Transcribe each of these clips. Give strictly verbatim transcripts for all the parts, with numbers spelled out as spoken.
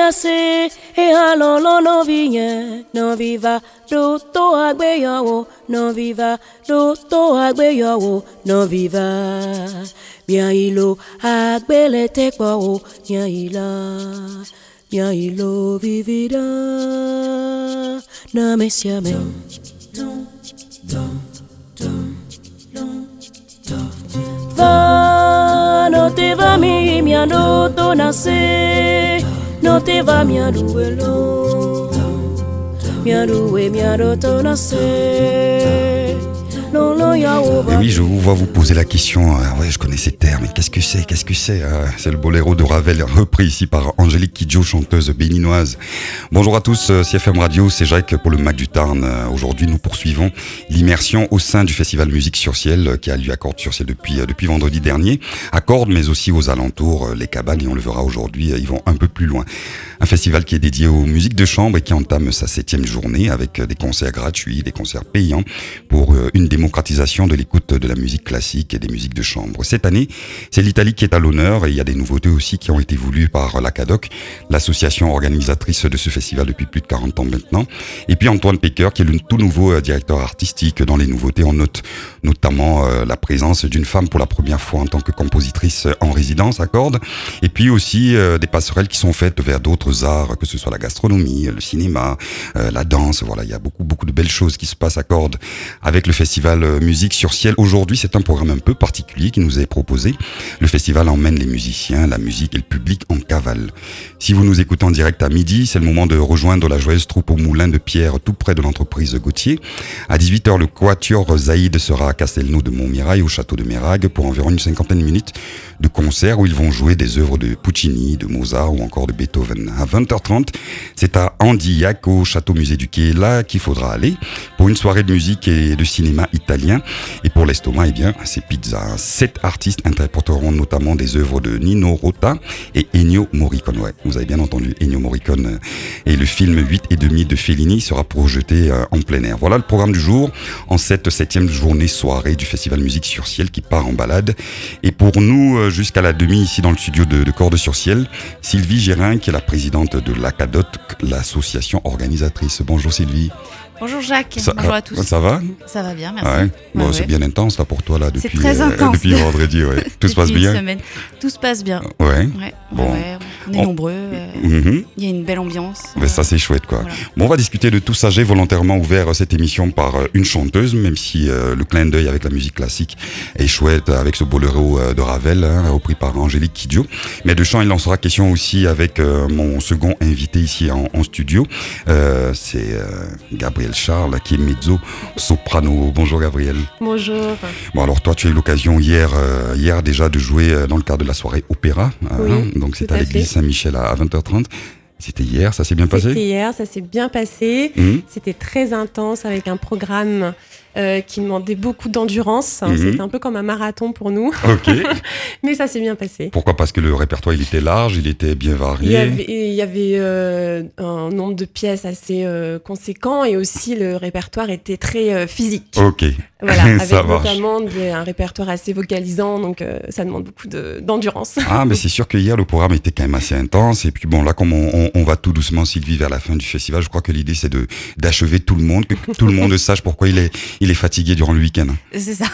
ase e halolo no viye no viva do to agbeyawo no viva do to agbeyawo no viva bien ilo agbele tekpo o bien ila bien ilo vivida na mesiame va no te va mi miando to nase no te va miando elo miando e miando to nase. Et oui, je vous vois vous poser la question, euh, ouais, je connais ces termes, mais qu'est-ce que c'est, qu'est-ce que c'est euh, C'est le boléro de Ravel, repris ici par Angélique Kidjo, chanteuse béninoise. Bonjour à tous, euh, C F M Radio, c'est Jacques pour le Mac du Tarn. Euh, aujourd'hui, nous poursuivons l'immersion au sein du festival Musique sur Ciel, euh, qui a lieu à Cordes-sur-Ciel depuis, euh, depuis vendredi dernier, à Cordes, mais aussi aux alentours, euh, les cabanes, et on le verra aujourd'hui, euh, ils vont un peu plus loin. Un festival qui est dédié aux musiques de chambre et qui entame sa septième journée avec euh, des concerts gratuits, des concerts payants pour euh, une démocratisation de l'écoute de la musique classique et des musiques de chambre. Cette année, c'est l'Italie qui est à l'honneur et il y a des nouveautés aussi qui ont été voulues par la CADOC, l'association organisatrice de ce festival depuis plus de quarante ans maintenant. Et puis Antoine Pecker qui est le tout nouveau directeur artistique. Dans les nouveautés, on note notamment euh, la présence d'une femme pour la première fois en tant que compositrice en résidence à Cordes. Et puis aussi euh, des passerelles qui sont faites vers d'autres arts, que ce soit la gastronomie, le cinéma, euh, la danse. Voilà, il y a beaucoup, beaucoup de belles choses qui se passent à Cordes avec le festival Musique sur Ciel. Aujourd'hui, c'est un programme un peu particulier qui nous est proposé. Le festival emmène les musiciens, la musique et le public en cavale. Si vous nous écoutez en direct à midi, c'est le moment de rejoindre la joyeuse troupe au Moulin de Pierre, tout près de l'entreprise Gauthier. À dix-huit heures, le quatuor Zaïd sera à Castelnau de Montmirail, au château de Mérague, pour environ une cinquantaine de minutes de concert où ils vont jouer des œuvres de Puccini, de Mozart ou encore de Beethoven. À vingt heures trente, c'est à Andillac, au château musée du Quai, là qu'il faudra aller pour une soirée de musique et de cinéma italien. Et pour l'estomac, eh bien, c'est pizza. Sept artistes interpréteront notamment des œuvres de Nino Rota et Ennio Morricone. Ouais, vous avez bien entendu, Ennio Morricone. Et le film huit et demi de Fellini sera projeté en plein air. Voilà le programme du jour en cette septième journée soirée du Festival Musique sur Ciel qui part en balade. Et pour nous, jusqu'à la demi, ici dans le studio de, de Cordes-sur-Ciel, Sylvie Gérin, qui est la présidente de l'A C A D O C, l'association organisatrice. Bonjour Sylvie. Bonjour Jacques, ça, bonjour à tous. Ça va? Ça va bien, merci. Ouais. Bon, ouais, c'est ouais. bien intense là pour toi là depuis, c'est très euh, intense. depuis vendredi. Ouais. Tout se passe bien. Une semaine. Tout se passe bien. Ouais. ouais. Bon. Ouais, on est on... nombreux. Euh, mm-hmm. Il y a une belle ambiance. Mais euh, ça c'est chouette quoi. Voilà. Bon, on va discuter de tout ça. J'ai volontairement ouvert cette émission par une chanteuse, même si euh, le clin d'œil avec la musique classique est chouette avec ce boléro euh, de Ravel, hein, repris par Angélique Kidjo. Mais de chant, il en sera question aussi avec euh, mon second invité ici en, en studio. Euh, c'est euh, Gabriel Charles qui est mezzo soprano. Bonjour Gabriel. Bonjour. Bon alors toi tu as eu l'occasion hier, euh, hier déjà de jouer euh, dans le cadre de la soirée opéra. Oui, hein, donc c'est à, à l'église Saint-Michel à, à vingt heures trente. C'était hier, ça s'est bien passé ? C'était hier, ça s'est bien passé. Mmh. C'était très intense avec un programme euh, qui demandait beaucoup d'endurance. Mmh. C'était un peu comme un marathon pour nous. Ok. Mais ça s'est bien passé. Pourquoi ? Parce que le répertoire, il était large, il était bien varié. Il y avait, il y avait euh, un nombre de pièces assez euh, conséquent et aussi le répertoire était très euh, physique. Ok. Voilà, avec ça notamment des, un répertoire assez vocalisant, donc euh, ça demande beaucoup de, d'endurance. Ah, mais c'est sûr que hier, le programme était quand même assez intense. Et puis bon, là, comme on, on, on va tout doucement, Sylvie, vers la fin du festival, je crois que l'idée, c'est de, d'achever tout le monde, que tout le monde sache pourquoi il est, il est fatigué durant le week-end. C'est ça.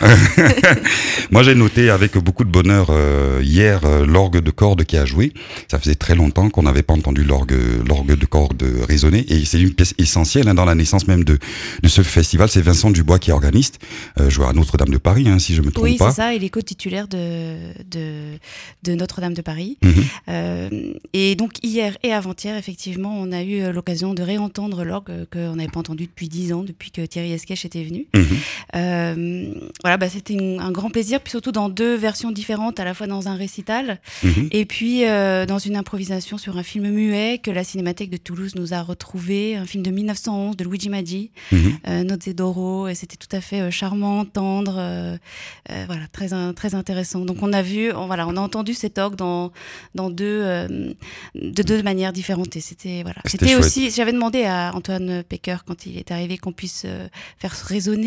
Moi, j'ai noté avec beaucoup de bonheur euh, hier euh, l'orgue de cordes qui a joué. Ça faisait très longtemps qu'on n'avait pas entendu l'orgue, l'orgue de cordes résonner. Et c'est une pièce essentielle hein, dans la naissance même de, de ce festival. C'est Vincent Dubois qui est organiste. Euh, joueur à Notre-Dame de Paris, hein, si je me trompe oui, pas. Oui, c'est ça, il est co-titulaire de, de, de Notre-Dame de Paris. Mmh. Euh, et donc hier et avant-hier, effectivement, on a eu l'occasion de réentendre l'orgue qu'on n'avait pas entendu depuis dix ans, depuis que Thierry Esquèche était venu. Mmh. Euh, voilà, bah, c'était une, un grand plaisir, puis surtout dans deux versions différentes, à la fois dans un récital mmh. et puis euh, dans une improvisation sur un film muet que la Cinémathèque de Toulouse nous a retrouvé, un film de mille neuf cent onze de Luigi Maggi, mmh. euh, Nozze d'Oro, et c'était tout à fait euh, charmant, tendre, euh, euh, voilà, très, très intéressant. Donc on a vu, on, voilà, on a entendu cet orgue dans, dans deux, euh, de deux manières différentes. Et c'était, voilà. C'était, c'était aussi, chouette. J'avais demandé à Antoine Pecker, quand il est arrivé, qu'on puisse euh, faire résonner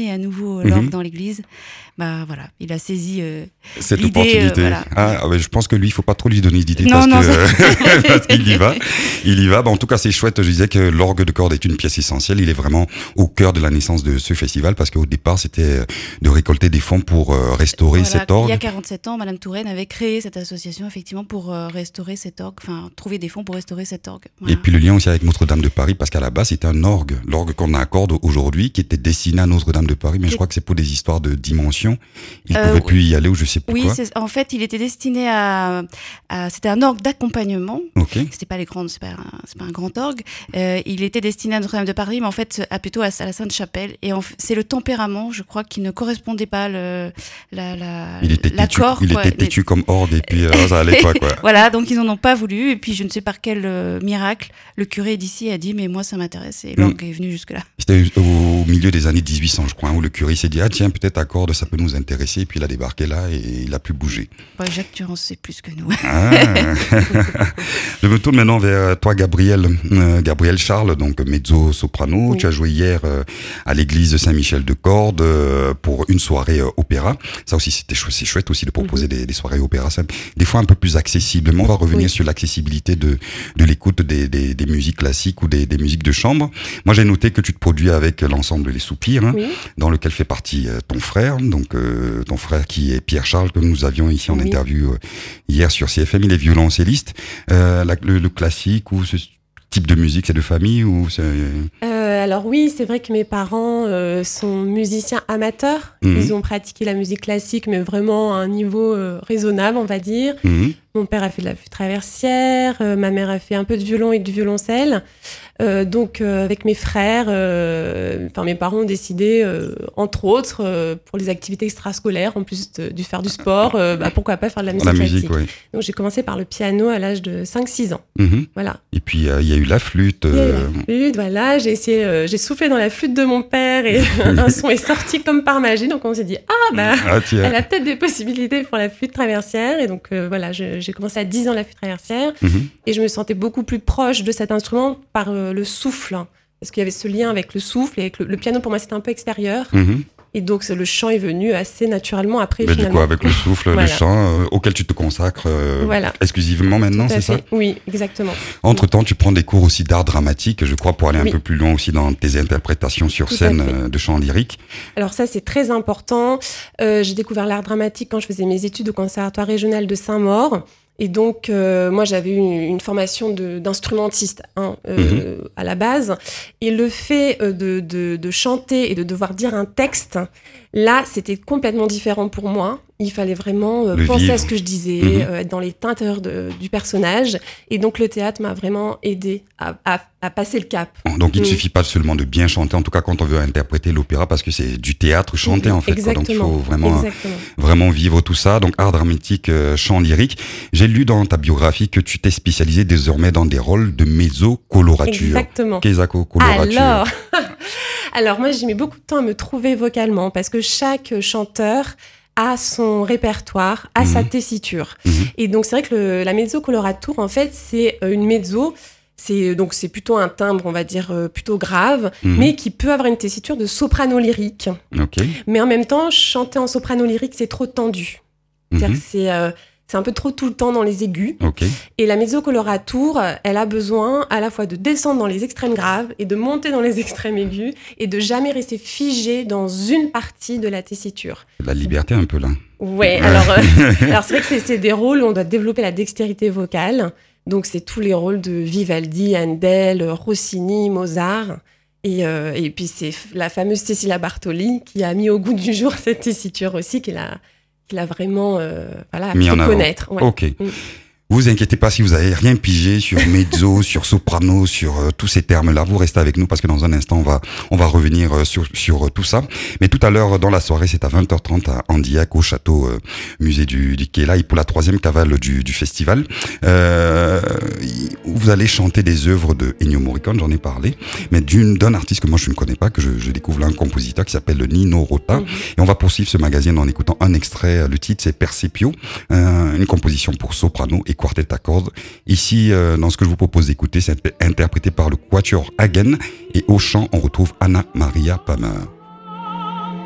ramener à nouveau l'orgue mmh. dans l'église, bah voilà, il a saisi euh, cette l'idée, opportunité. Euh, voilà. Ah, ouais, je pense que lui, il faut pas trop lui donner d'idées parce, non, que, parce qu'il y va. Il y va. Bah, en tout cas, c'est chouette. Je disais que l'orgue de corde est une pièce essentielle. Il est vraiment au cœur de la naissance de ce festival parce qu'au départ, c'était de récolter des fonds pour euh, restaurer voilà, cet orgue. Il y a quarante-sept ans, Madame Touraine avait créé cette association effectivement pour euh, restaurer cet orgue, enfin trouver des fonds pour restaurer cet orgue. Voilà. Et puis le lien aussi avec Notre-Dame de Paris parce qu'à la base, c'était un orgue, l'orgue qu'on accorde aujourd'hui, qui était destiné à Notre-Dame de Paris, mais je crois que c'est pour des histoires de dimension. Il euh, pouvait plus y aller ou je sais plus oui, quoi. Oui, en fait, il était destiné à, à c'était un orgue d'accompagnement. Okay. C'était pas les grandes, c'est pas un, c'est pas un grand orgue. Euh, il était destiné à Notre-Dame de Paris, mais en fait, à plutôt à, à la Sainte-Chapelle. Et en, c'est le tempérament, je crois, qui ne correspondait pas le, la, la, il était l'accord. Têtu, il quoi. était têtu comme orgue et puis euh, ça allait pas quoi. Voilà, donc ils en ont pas voulu. Et puis je ne sais par quel euh, miracle, le curé d'ici a dit mais moi ça m'intéresse et l'orgue mmh. est venu jusque là. C'était au milieu des années dix-huit cents, je crois, où le curé s'est dit ah tiens peut-être à corde ça peut nous intéresser et puis il a débarqué là et il a plus bougé. Ouais, Jacques Durand c'est plus que nous. Ah. Je me tourne maintenant vers toi Gabrielle, euh, Gabrielle Charles, donc mezzo soprano. Oui. Tu as joué hier euh, à l'église Saint-Michel de Cordes euh, pour une soirée euh, opéra. Ça aussi c'était chou- c'est chouette aussi de proposer mm-hmm. des, des soirées opéra, ça, des fois un peu plus accessibles. Mais on va revenir oui. sur l'accessibilité de de l'écoute des des, des musiques classiques ou des des musiques de chambre. Moi j'ai noté que tu te produis avec l'ensemble Les Soupirs, hein, oui. dans lequel fait partie euh, ton frère, donc euh, ton frère qui est Pierre Charles que nous avions ici en oui. interview euh, hier sur C F M. Il est violoncelliste. Euh, la, le, le classique ou ce type de musique, c'est de famille ou c'est... Euh, alors oui, c'est vrai que mes parents euh, sont musiciens amateurs. Mmh. Ils ont pratiqué la musique classique, mais vraiment à un niveau euh, raisonnable, on va dire. Mmh. Mon père a fait de la flûte traversière, euh, ma mère a fait un peu de violon et du violoncelle. Euh, donc euh, avec mes frères, euh, enfin mes parents ont décidé, euh, entre autres, euh, pour les activités extrascolaires, en plus de, de faire du sport, euh, bah, pourquoi pas faire de la musique la classique. Musique, oui. Donc j'ai commencé par le piano à l'âge de cinq six ans. Mmh. Voilà. Et puis il euh, y a eu la flûte. Il y a eu la flûte, voilà. J'ai essayé, euh, j'ai soufflé dans la flûte de mon père et un son est sorti comme par magie. Donc on s'est dit ah bah ah, elle a peut-être des possibilités pour la flûte traversière et donc euh, voilà, je, j'ai commencé à dix ans la flûte traversière mmh. et je me sentais beaucoup plus proche de cet instrument par euh, le souffle, hein, parce qu'il y avait ce lien avec le souffle et avec le, le piano pour moi c'était un peu extérieur. Mmh. Et donc, le chant est venu assez naturellement après, mais finalement. Du coup, avec le souffle, voilà. Le chant euh, auquel tu te consacres euh, voilà. exclusivement maintenant, c'est fait. ça ? Oui, exactement. Entre-temps, tu prends des cours aussi d'art dramatique, je crois, pour aller oui. un peu plus loin aussi dans tes interprétations sur Tout scène euh, de chant lyrique. Alors ça, c'est très important. Euh, j'ai découvert l'art dramatique quand je faisais mes études au Conservatoire régional de Saint-Maur. Et donc, euh, moi, j'avais eu une, une formation de, d'instrumentiste hein, euh, mmh. à la base. Et le fait euh, de, de, de chanter et de devoir dire un texte, là, c'était complètement différent pour moi. Il fallait vraiment euh, penser vivre. à ce que je disais, mmh. euh, être dans les teintes de, du personnage. Et donc, le théâtre m'a vraiment aidé à, à, à passer le cap. Donc, il ne mmh. suffit pas seulement de bien chanter, en tout cas quand on veut interpréter l'opéra, parce que c'est du théâtre chanté, mmh. en fait. Quoi. Donc, il faut vraiment, vraiment vivre tout ça. Donc, art dramatique, euh, chant lyrique. J'ai lu dans ta biographie que tu t'es spécialisée désormais dans des rôles de mezzo-colorature. Exactement. Qu'est-ce que colorature ? Alors, Alors, moi, j'ai mis beaucoup de temps à me trouver vocalement, parce que chaque chanteur a son répertoire, a mmh. sa tessiture. Mmh. Et donc, c'est vrai que le, la mezzo-colorature, en fait, c'est une mezzo, c'est, donc c'est plutôt un timbre, on va dire, euh, plutôt grave, mmh. mais qui peut avoir une tessiture de soprano lyrique. Okay. Mais en même temps, chanter en soprano lyrique, c'est trop tendu. Mmh. C'est-à-dire que c'est... Euh, C'est un peu trop tout le temps dans les aigus. Okay. Et la mezzo-colorature, elle a besoin à la fois de descendre dans les extrêmes graves et de monter dans les extrêmes aigus et de jamais rester figée dans une partie de la tessiture. La liberté un peu là. Ouais, alors, euh, alors c'est vrai que c'est, c'est des rôles où on doit développer la dextérité vocale. Donc c'est tous les rôles de Vivaldi, Handel, Rossini, Mozart. Et, euh, et puis c'est la fameuse Cecilia Bartoli qui a mis au goût du jour cette tessiture aussi, qui l'a... qu'il a vraiment euh, voilà, mis fait en connaître. Ouais. Ok. Mm. Vous inquiétez pas si vous avez rien pigé sur mezzo, sur soprano, sur euh, tous ces termes-là. Vous restez avec nous parce que dans un instant, on va, on va revenir euh, sur, sur euh, tout ça. Mais tout à l'heure, dans la soirée, c'est à vingt heures trente à Andillac, au château euh, musée du, du Quai là, et pour la troisième cavale du, du festival. Euh, vous allez chanter des œuvres de Ennio Morricone, j'en ai parlé, mais d'une, d'un artiste que moi je ne connais pas, que je, je découvre là, un compositeur qui s'appelle Nino Rota. Mm-hmm. Et on va poursuivre ce magazine en écoutant un extrait. Le titre, c'est Percepio, euh, une composition pour soprano et quartet à cordes. Ici, euh, dans ce que je vous propose d'écouter, c'est interprété par le Quatuor Hagen, et au chant, on retrouve Anna Maria Palmer.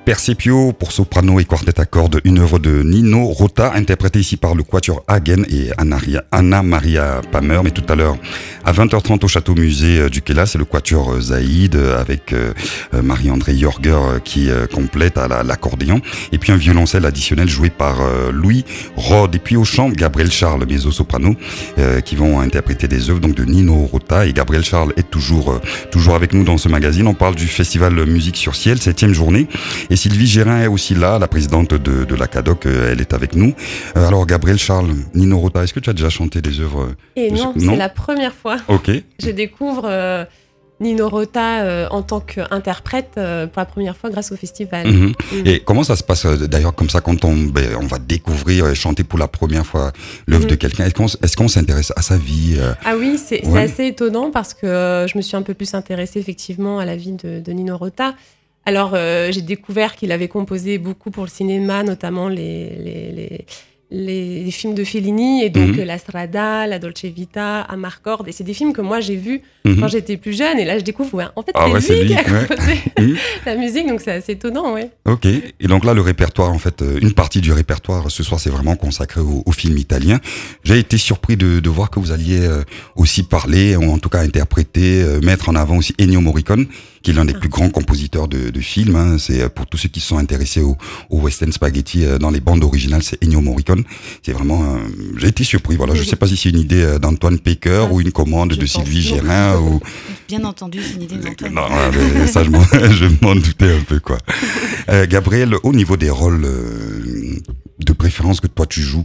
Percepio pour soprano et quartet à cordes, une œuvre de Nino Rota, interprétée ici par le quatuor Hagen et Anna Maria Palmer. Mais tout à l'heure, à vingt heures trente au Château Musée du Quéla, c'est le quatuor Zaïd avec euh, Marie-André Jorger qui euh, complète à la, l'accordéon. Et puis un violoncelle additionnel joué par euh, Louis Rode. Et puis au chant, Gabriel Charles, mezzo-soprano, euh, qui vont interpréter des œuvres donc de Nino Rota. Et Gabriel Charles est toujours, euh, toujours avec nous dans ce magazine. On parle du festival Musique sur Ciel, septième journée. Et Sylvie Gérin est aussi là, la présidente de, de la CADOC, elle est avec nous. Euh, alors Gabriel Charles, Nino Rota, est-ce que tu as déjà chanté des œuvres? Et non, ce... non, c'est la première fois. Ok. Je découvre euh, Nino Rota euh, en tant qu'interprète euh, pour la première fois grâce au festival. Mmh. Mmh. Et comment ça se passe d'ailleurs comme ça quand on, ben, on va découvrir et chanter pour la première fois l'œuvre mmh. de quelqu'un? Est-ce qu'on, est-ce qu'on s'intéresse à sa vie? euh... Ah oui, c'est, ouais. c'est assez étonnant parce que euh, je me suis un peu plus intéressée effectivement à la vie de, de Nino Rota. Alors, euh, j'ai découvert qu'il avait composé beaucoup pour le cinéma, notamment les, les, les, les, les films de Fellini, et donc mm-hmm. La Strada, La Dolce Vita, Amarcord. Et c'est des films que moi, j'ai vus mm-hmm. quand j'étais plus jeune. Et là, je découvre, ouais, en fait, ah, c'est, ouais, lui c'est lui qui a ouais. composé la musique, donc c'est assez étonnant, ouais. Ok. Et donc là, le répertoire, en fait, une partie du répertoire ce soir, c'est vraiment consacré au, au film italien. J'ai été surpris de, de voir que vous alliez euh, aussi parler, ou en tout cas interpréter, euh, mettre en avant aussi Ennio Morricone, qui est l'un des plus grands compositeurs de, de films. Hein. C'est pour tous ceux qui sont intéressés au, au western spaghetti euh, dans les bandes originales, c'est Ennio Morricone. C'est vraiment, euh, j'ai été surpris. Voilà, je sais pas si c'est une idée d'Antoine Pecker ah, ou une commande de Sylvie Gérin ou. Bien entendu, c'est une idée d'Antoine. Non, mais ça je m'en, je m'en doutais un peu quoi. Euh, Gabriel, au niveau des rôles euh, de préférence que toi tu joues,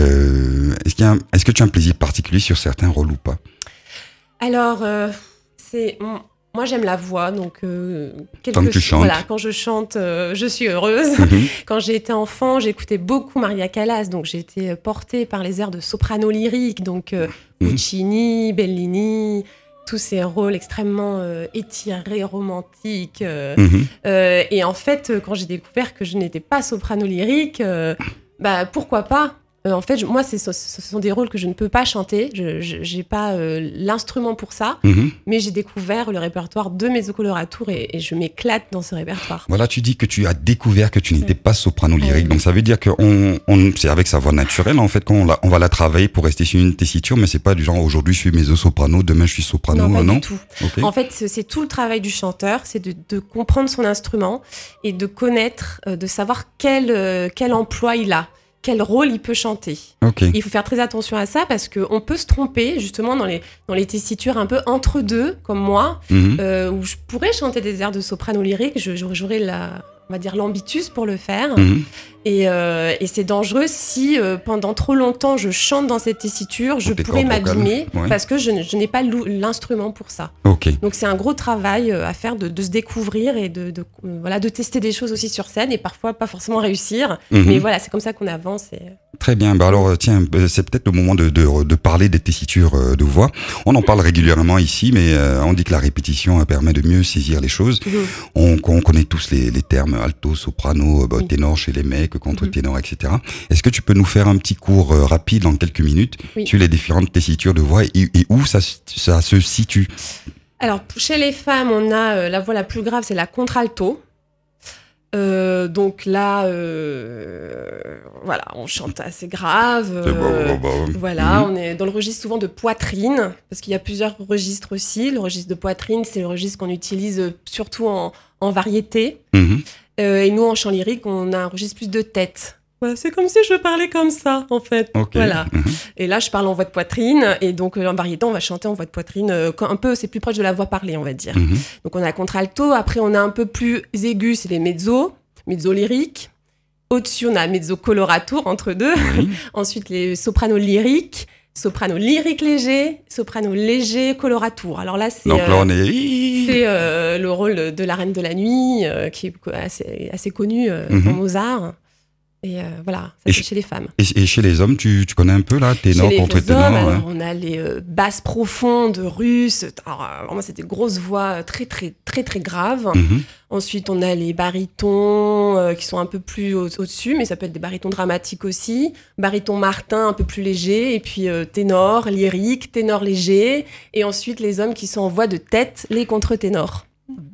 euh, est-ce qu'il y a un, est-ce que tu as un plaisir particulier sur certains rôles ou pas? Alors, euh, c'est moi, j'aime la voix, donc euh, Comme tu chantes. Voilà, quand je chante, euh, je suis heureuse. Mm-hmm. Quand j'étais enfant, j'écoutais beaucoup Maria Callas, donc j'ai été portée par les airs de soprano lyrique, donc euh, mm-hmm. Puccini, Bellini, tous ces rôles extrêmement euh, étirés, romantiques. Euh, mm-hmm. euh, et en fait, quand j'ai découvert que je n'étais pas soprano lyrique, euh, bah pourquoi pas? Euh, en fait, je, moi, c'est, ce, ce sont des rôles que je ne peux pas chanter. Je n'ai pas euh, l'instrument pour ça. Mm-hmm. Mais j'ai découvert le répertoire de Mezzo Coloratour et, et je m'éclate dans ce répertoire. Voilà, tu dis que tu as découvert que tu n'étais pas soprano lyrique. Donc, ça veut dire que on, on, c'est avec sa voix naturelle, en fait, qu'on la, on va la travailler pour rester sur une tessiture. Mais c'est pas du genre, aujourd'hui, je suis mezzo-soprano, demain, je suis soprano. Non, pas non du tout. Okay. En fait, c'est, c'est tout le travail du chanteur. C'est de, de comprendre son instrument et de connaître, euh, de savoir quel, euh, quel emploi il a. Quel rôle il peut chanter. Okay. Il faut faire très attention à ça parce qu'on peut se tromper justement dans les, dans les tessitures un peu entre deux, comme moi, mm-hmm. euh, où je pourrais chanter des airs de soprano lyrique, je, j'aurais la, on va dire, l'ambitus pour le faire. Mm-hmm. Et, euh, et c'est dangereux si euh, pendant trop longtemps je chante dans cette tessiture, je pourrais m'abîmer ouais. parce que je, je n'ai pas l'instrument pour ça. Okay. Donc c'est un gros travail à faire de, de se découvrir et de, de, euh, voilà, de tester des choses aussi sur scène et parfois pas forcément réussir. Mm-hmm. Mais voilà, c'est comme ça qu'on avance. Et... Très bien. Bah alors tiens, c'est peut-être le moment de, de, de parler des tessitures de voix. On en parle régulièrement ici, mais euh, on dit que la répétition permet de mieux saisir les choses. Mm-hmm. On, on connaît tous les, les termes alto, soprano, bah, oui. ténor chez les mecs, contre-ténor, et cetera. Est-ce que tu peux nous faire un petit cours euh, rapide en quelques minutes oui. sur les différentes tessitures de voix et, et où ça, ça se situe? Alors, chez les femmes, on a euh, la voix la plus grave, c'est la contralto. Euh, donc là, euh, voilà, on chante assez grave. Euh, bah, bah, bah. Voilà, mmh. on est dans le registre souvent de poitrine, parce qu'il y a plusieurs registres aussi. Le registre de poitrine, c'est le registre qu'on utilise surtout en, en variété. Mmh. Euh, et nous, en chant lyrique, on a un registre plus de tête. Ouais, c'est comme si je parlais comme ça, en fait. Okay. Voilà. Mmh. Et là, je parle en voix de poitrine. Et donc, en variété, on va chanter en voix de poitrine. Euh, un peu, c'est plus proche de la voix parlée, on va dire. Mmh. Donc, on a contralto. Après, on a un peu plus aigu, c'est les mezzo, mezzo lyrique. Au-dessus, on a mezzo coloratour, entre deux. Oui. Ensuite, les sopranos lyriques. Soprano lyrique léger, soprano léger coloratour. Alors là, c'est, Donc là, on est... c'est euh, le rôle de la Reine de la Nuit, euh, qui est assez, assez connu euh, mm-hmm. dans Mozart. Et euh, voilà, ça et c'est ch- chez les femmes. Et, et chez les hommes, tu, tu connais un peu là, ténor, contre-ténor hommes, hein. Alors, on a les euh, basses profondes russes. Alors, euh, vraiment, c'est des grosses voix très, très, très, très graves. Mm-hmm. Ensuite, on a les barytons euh, qui sont un peu plus au- au-dessus, mais ça peut être des barytons dramatiques aussi. Baryton Martin, un peu plus léger. Et puis, euh, ténor, lyrique, ténor léger. Et ensuite, les hommes qui sont en voix de tête, les contre-ténors.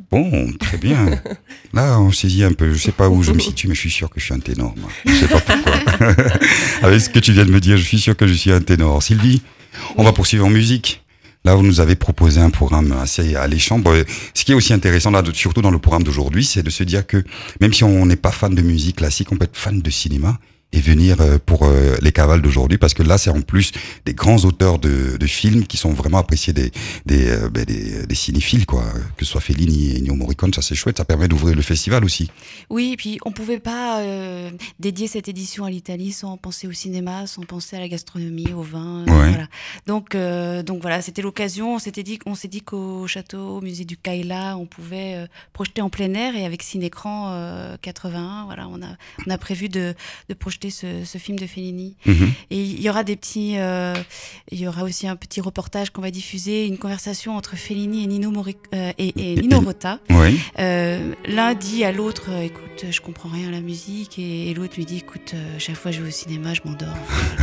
Bon, très bien. Là, on saisit un peu. Je sais pas où je me situe, mais je suis sûr que je suis un ténor, moi. Je sais pas pourquoi. Avec ce que tu viens de me dire, je suis sûr que je suis un ténor. Sylvie, on va poursuivre en musique. Là, vous nous avez proposé un programme assez alléchant. Bon, ce qui est aussi intéressant, là, surtout dans le programme d'aujourd'hui, c'est de se dire que même si on n'est pas fan de musique classique, on peut être fan de cinéma et venir pour les cavales d'aujourd'hui, parce que là, c'est en plus des grands auteurs de, de films qui sont vraiment appréciés des, des, ben des, des cinéphiles, quoi. Que ce soit Fellini et Ennio Morricone, ça c'est chouette, ça permet d'ouvrir le festival aussi. Oui, et puis on pouvait pas euh, dédier cette édition à l'Italie sans penser au cinéma, sans penser à la gastronomie, au vin. Ouais. Euh, voilà. Donc, euh, donc voilà, c'était l'occasion. On s'était dit, on s'est dit qu'au château, au musée du Caïla, on pouvait euh, projeter en plein air, et avec Cinécran euh, quatre-vingt-un, voilà, on a, on a prévu de, de projeter Ce, ce film de Fellini. Mmh. Et il y aura des petits, euh, il y aura aussi un petit reportage qu'on va diffuser, une conversation entre Fellini et Nino Mori, euh, et, et Nino Rota. Oui. Euh, l'un dit à l'autre, euh, écoute, je comprends rien à la musique, et, et l'autre lui dit, écoute, euh, chaque fois que je vais au cinéma, je m'endors.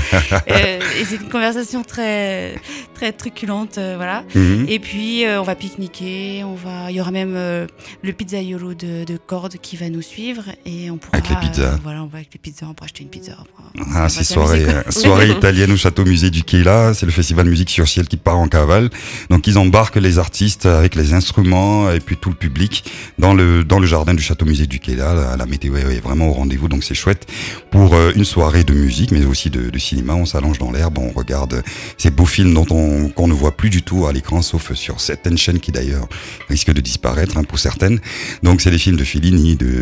euh, et c'est une conversation très, très truculente, euh, voilà. Mmh. Et puis euh, on va pique-niquer, on va, il y aura même euh, le pizzaiolo de, de Cordes qui va nous suivre, et on pourra. Avec les pizzas. Euh, voilà, on va avec les pizzas, on pourra acheter une pizza. Ah, c'est soirée, soirée italienne au château musée du Caïla. C'est le festival musique sur ciel qui part en cavale. Donc ils embarquent les artistes avec les instruments et puis tout le public dans le dans le jardin du château musée du Caïla. La, la météo est vraiment au rendez-vous, donc c'est chouette pour euh, une soirée de musique, mais aussi de, de cinéma. On s'allonge dans l'herbe, on regarde ces beaux films dont on qu'on ne voit plus du tout à l'écran, sauf sur certaines chaînes qui d'ailleurs risquent de disparaître, hein, pour certaines. Donc c'est des films de Fellini, de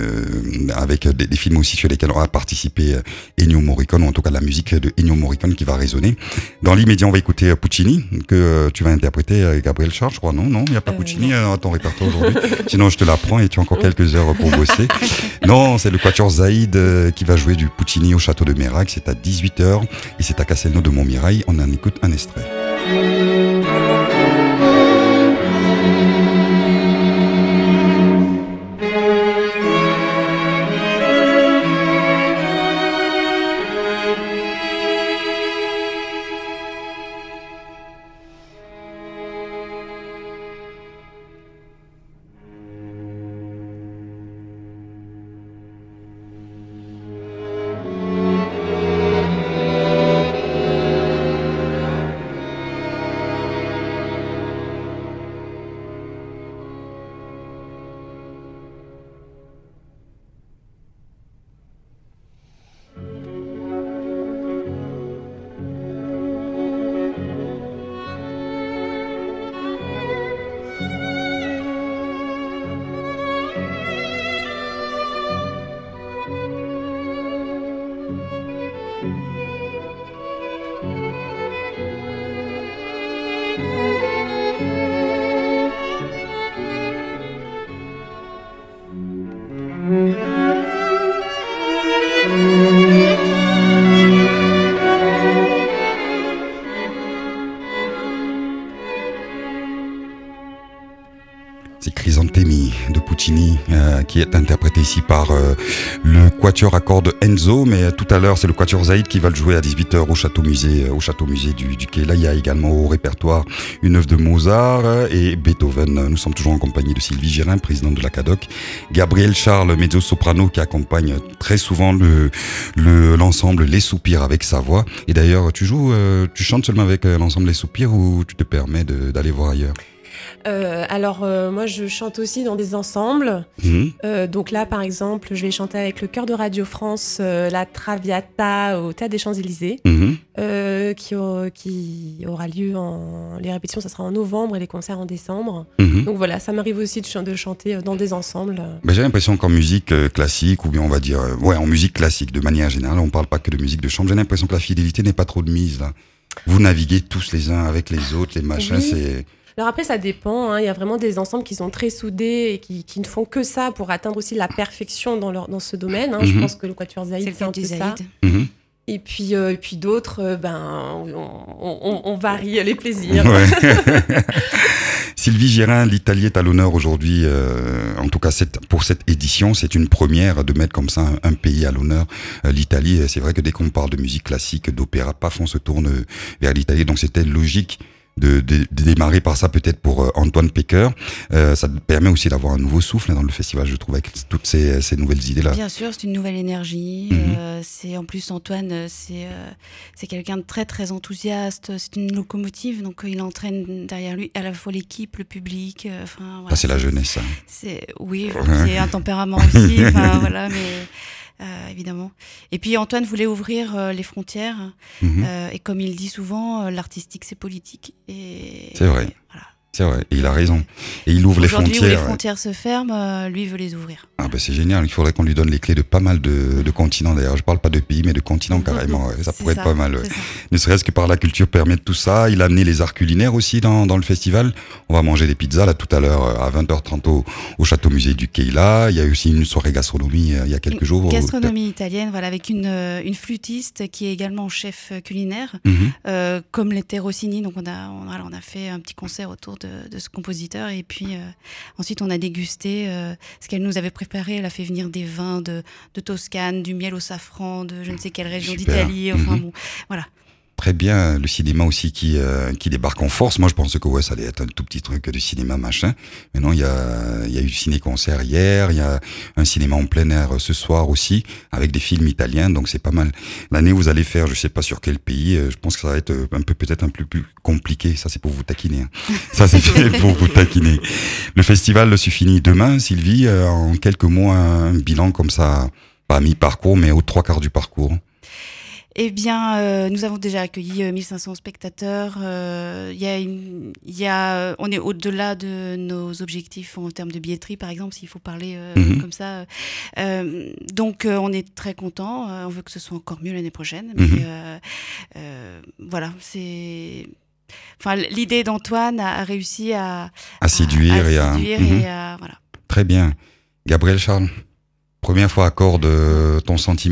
euh, avec des, des films aussi sur lesquels on a participé Ennio Morricone, ou en tout cas la musique de Ennio Morricone qui va résonner. Dans l'immédiat, on va écouter Puccini, que tu vas interpréter Gabriel Charles, je crois. Non, non, il n'y a pas euh, Puccini non. à ton répertoire aujourd'hui. Sinon, je te l'apprends et tu as encore quelques heures pour bosser. Non, c'est le Quatuor Zaïd qui va jouer du Puccini au château de Mérac. C'est à dix-huit heures et c'est à Castelnau de Montmirail. On en écoute un extrait. C'est Crisantemi de Puccini euh, qui est interprété ici par euh, le quatuor à cordes Enzo, mais euh, tout à l'heure c'est le quatuor Zaïd qui va le jouer à dix-huit heures au château musée, euh, au château musée du, du Caïla. Il y a également au répertoire une œuvre de Mozart euh, et Beethoven. Nous sommes toujours en compagnie de Sylvie Gérin, présidente de la C A D O C, Gabriel Charles, mezzo-soprano qui accompagne très souvent le, le l'ensemble Les Soupirs avec sa voix. Et d'ailleurs, tu joues, euh, tu chantes seulement avec euh, l'ensemble Les Soupirs ou tu te permets de, d'aller voir ailleurs? Euh, alors euh, moi je chante aussi dans des ensembles. Mmh. Euh, donc là par exemple je vais chanter avec le chœur de Radio France euh, la Traviata au Théâtre des Champs-Élysées, mmh. euh, qui, aura, qui aura lieu en... les répétitions ça sera en novembre et les concerts en décembre. Mmh. Donc voilà, ça m'arrive aussi de, ch- de chanter dans des ensembles. Ben, j'ai l'impression qu'en musique euh, classique, ou bien on va dire euh, ouais en musique classique de manière générale, on parle pas que de musique de chambre. J'ai l'impression que la fidélité n'est pas trop de mise là. Vous naviguez tous les uns avec les autres, les machins, oui. c'est... Alors après, ça dépend. Hein. Il y a vraiment des ensembles qui sont très soudés et qui, qui ne font que ça pour atteindre aussi la perfection dans, leur, dans ce domaine. Hein. Mm-hmm. Je pense que le Quatuor Zaïd, c'est, c'est un peu ça. Mm-hmm. Et puis, euh, et puis d'autres, euh, ben, on, on, on varie les plaisirs. Ouais. Sylvie Gérin, l'Italie est à l'honneur aujourd'hui. Euh, en tout cas, cette, pour cette édition, c'est une première de mettre comme ça un, un pays à l'honneur. Euh, L'Italie, c'est vrai que dès qu'on parle de musique classique, d'opéra, paf, on se tourne vers l'Italie. Donc c'était logique de, de, de démarrer par ça peut-être pour euh, Antoine Pecker. Euh, ça permet aussi d'avoir un nouveau souffle dans le festival, je trouve, avec toutes ces, ces nouvelles idées-là. Bien sûr, c'est une nouvelle énergie. Mm-hmm. Euh, c'est en plus Antoine, c'est euh, c'est quelqu'un de très très enthousiaste. C'est une locomotive, donc euh, il entraîne derrière lui à la fois l'équipe, le public. Euh, enfin, voilà, ça c'est la jeunesse. Ça. C'est oui, c'est un tempérament aussi. Enfin voilà, mais. Euh, évidemment. Et puis Antoine voulait ouvrir euh, les frontières. Mmh. Euh, et comme il dit souvent, euh, l'artistique c'est politique. Et, c'est vrai. Et, voilà. C'est vrai. Et il a raison. Et il ouvre les frontières. Aujourd'hui où les frontières ouais. se ferment, euh, lui veut les ouvrir. Ah ben c'est génial. Il faudrait qu'on lui donne les clés de pas mal de, de continents. D'ailleurs, je parle pas de pays, mais de continents mmh. carrément. Ouais. Ça c'est pourrait ça, être pas mal. Ouais. Ne serait-ce que par la culture permettre tout ça. Il a amené les arts culinaires aussi dans, dans le festival. On va manger des pizzas là tout à l'heure à vingt heures trente au, au Château Musée du Keila. Il y a aussi une soirée gastronomie euh, il y a quelques une jours. Gastronomie au... italienne, voilà, avec une, une flûtiste qui est également chef culinaire, mmh. euh, comme l'était Rossini. Donc on a, on, voilà, on a fait un petit concert autour de, de ce compositeur. Et puis euh, ensuite on a dégusté euh, ce qu'elle nous avait préparé. Elle a fait venir des vins de, de Toscane, du miel au safran, de je ne sais quelle région Super. d'Italie. Enfin mmh. bon, voilà. Très bien, le cinéma aussi qui euh, qui débarque en force. Moi, je pensais que ouais, ça allait être un tout petit truc de cinéma machin. Mais non, il y a il y a eu ciné-concert hier, il y a un cinéma en plein air ce soir aussi avec des films italiens. Donc c'est pas mal. L'année vous allez faire, je sais pas sur quel pays. Je pense que ça va être un peu peut-être un peu plus compliqué. Ça c'est pour vous taquiner. Hein. Ça c'est pour vous taquiner. Le festival se finit demain, Sylvie. En quelques mots, un bilan comme ça, pas à mi-parcours, mais aux trois quarts du parcours. Eh bien, euh, nous avons déjà accueilli euh, mille cinq cents spectateurs. Euh, y a une, y a, on est au-delà de nos objectifs en termes de billetterie, par exemple, s'il faut parler euh, mm-hmm. comme ça. Euh, donc, euh, on est très contents. Euh, on veut que ce soit encore mieux l'année prochaine. Mais mm-hmm. euh, euh, voilà, c'est... Enfin, l'idée d'Antoine a, a réussi à... À séduire, à, à et, à... séduire Mm-hmm. et à... Voilà. Très bien. Gabriel Charles, première fois à Cordes, ton sentiment ?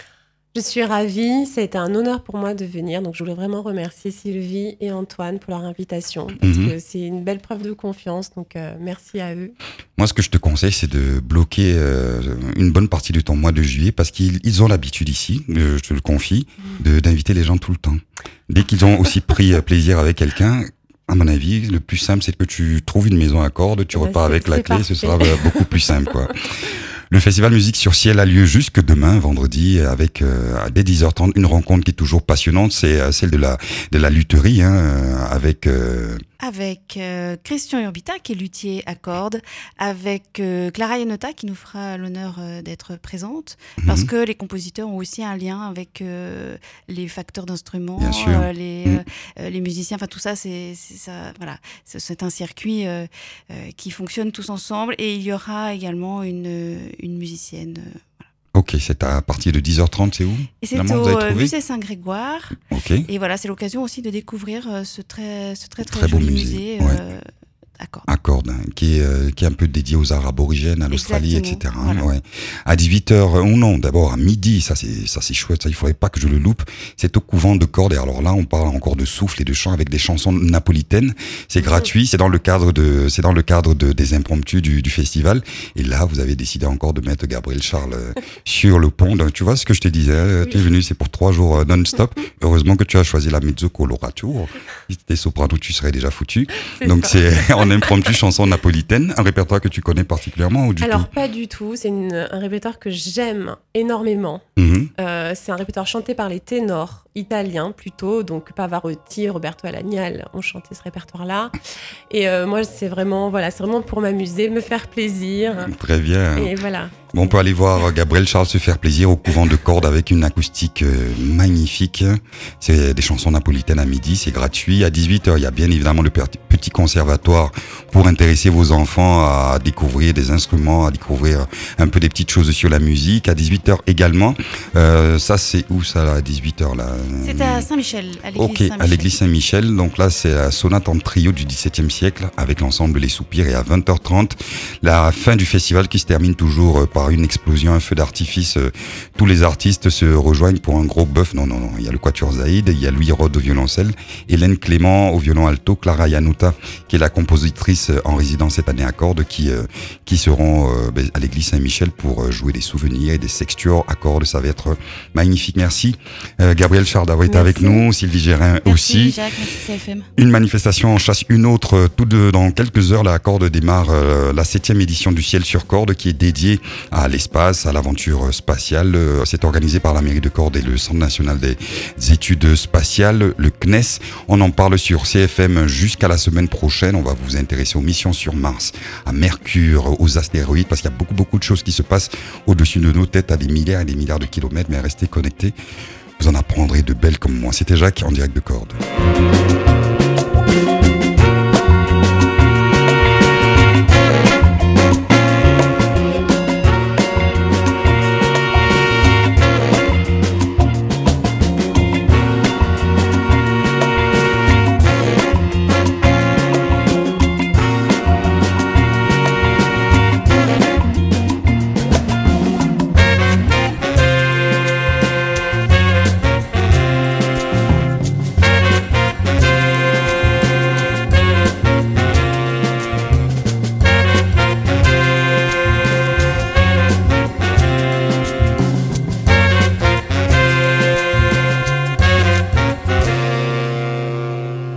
Je suis ravie, ça a été un honneur pour moi de venir, donc je voulais vraiment remercier Sylvie et Antoine pour leur invitation, parce mmh. que c'est une belle preuve de confiance, donc euh, merci à eux. Moi, ce que je te conseille, c'est de bloquer euh, une bonne partie de ton mois de juillet, parce qu'ils ils ont l'habitude ici, je te le confie, mmh. de, d'inviter les gens tout le temps. Dès qu'ils ont aussi pris plaisir avec quelqu'un, à mon avis, le plus simple, c'est que tu trouves une maison à cordes, tu bah, repars avec la clé, parfait. Ce sera beaucoup plus simple, quoi. Le festival Musique sur Ciel a lieu jusque demain, vendredi, avec euh, dès dix heures trente une rencontre qui est toujours passionnante, c'est euh, celle de la de la lutherie, hein, avec euh... avec euh, Christian Urbita qui est luthier à cordes, avec euh, Clara Yanota qui nous fera l'honneur euh, d'être présente, mm-hmm. parce que les compositeurs ont aussi un lien avec euh, les facteurs d'instruments, euh, les mm. euh, les musiciens, enfin tout ça, c'est, c'est ça, voilà, c'est, c'est un circuit euh, euh, qui fonctionne tous ensemble, et il y aura également une une musicienne. Euh, voilà. Ok, c'est à partir de dix heures trente, c'est où ? Et c'est au euh, musée Saint-Grégoire. Ok. Et voilà, c'est l'occasion aussi de découvrir euh, ce très, ce très, très, très joli beau musée. musée ouais. euh, à Cordes. À Cordes, hein, qui est euh, qui est un peu dédié aux arts aborigènes, à l'Australie, Exactement, et cetera. Voilà. Ouais. À dix-huit heures, ou non, d'abord à midi, ça c'est ça c'est chouette, ça il faudrait pas que je le loupe. C'est au couvent de Cordes, et alors là on parle encore de souffle et de chant avec des chansons napolitaines. C'est mmh. gratuit, c'est dans le cadre de c'est dans le cadre de des impromptus du, du festival. Et là vous avez décidé encore de mettre Gabriel Charles euh, sur le pont. Donc tu vois ce que je te disais, oui. Tu es venu, c'est pour trois jours euh, non-stop. Heureusement que tu as choisi la mezzo coloratura. Si t'étais soprano, tu serais déjà foutu. C'est Donc ça. C'est en impromptu chanson napolitaine, un répertoire que tu connais particulièrement ou du Alors, tout ? pas du tout, c'est une, un répertoire que j'aime énormément. Mmh. Euh, c'est un répertoire chanté par les ténors italiens plutôt, donc Pavarotti, Roberto Alagnal ont chanté ce répertoire-là. Et euh, moi, c'est vraiment, voilà, c'est vraiment pour m'amuser, me faire plaisir. Très bien. Et voilà. Bon, on peut aller voir Gabriel Charles se faire plaisir au couvent de Cordes avec une acoustique euh, magnifique. C'est des chansons napolitaines à midi, c'est gratuit. À dix-huit heures, il y a bien évidemment le petit conservatoire pour intéresser vos enfants à découvrir des instruments, à découvrir un peu des petites choses sur la musique. À dix-huit heures également, euh, ça c'est où ça là, à dix-huit heures là ? C'est à Saint-Michel, à l'église Ok, Saint-Michel. à l'église Saint-Michel. Donc là, c'est la sonate en trio du dix-septième siècle avec l'ensemble Les Soupirs. Et à vingt heures trente, la fin du festival qui se termine toujours par par une explosion, un feu d'artifice. Euh, tous les artistes se rejoignent pour un gros bœuf. Non, non, non. Il y a le Quatuor Zaïd, il y a Louis Rode au violoncelle, Hélène Clément au violon alto, Clara Yanuta, qui est la compositrice en résidence cette année à cordes, qui, euh, qui seront euh, ben, à l'église Saint-Michel pour jouer des souvenirs et des sextuors à cordes. Ça va être magnifique. Merci. Euh, Gabrielle Chard d'avoir été avec nous, Sylvie Gérin merci, aussi. Jacques, merci C F M. Une manifestation en chasse une autre. Tout de, dans quelques heures, la corde démarre euh, la septième édition du Ciel sur Corde, qui est dédiée à l'espace, à l'aventure spatiale. Euh, c'est organisé par la mairie de Cordes et le Centre national des études spatiales, le C N E S. On en parle sur C F M jusqu'à la semaine prochaine. On va vous intéresser aux missions sur Mars, à Mercure, aux astéroïdes, parce qu'il y a beaucoup, beaucoup de choses qui se passent au-dessus de nos têtes à des milliards et des milliards de kilomètres. Mais restez connectés. Vous en apprendrez de belles comme moi. C'était Jacques en direct de Cordes.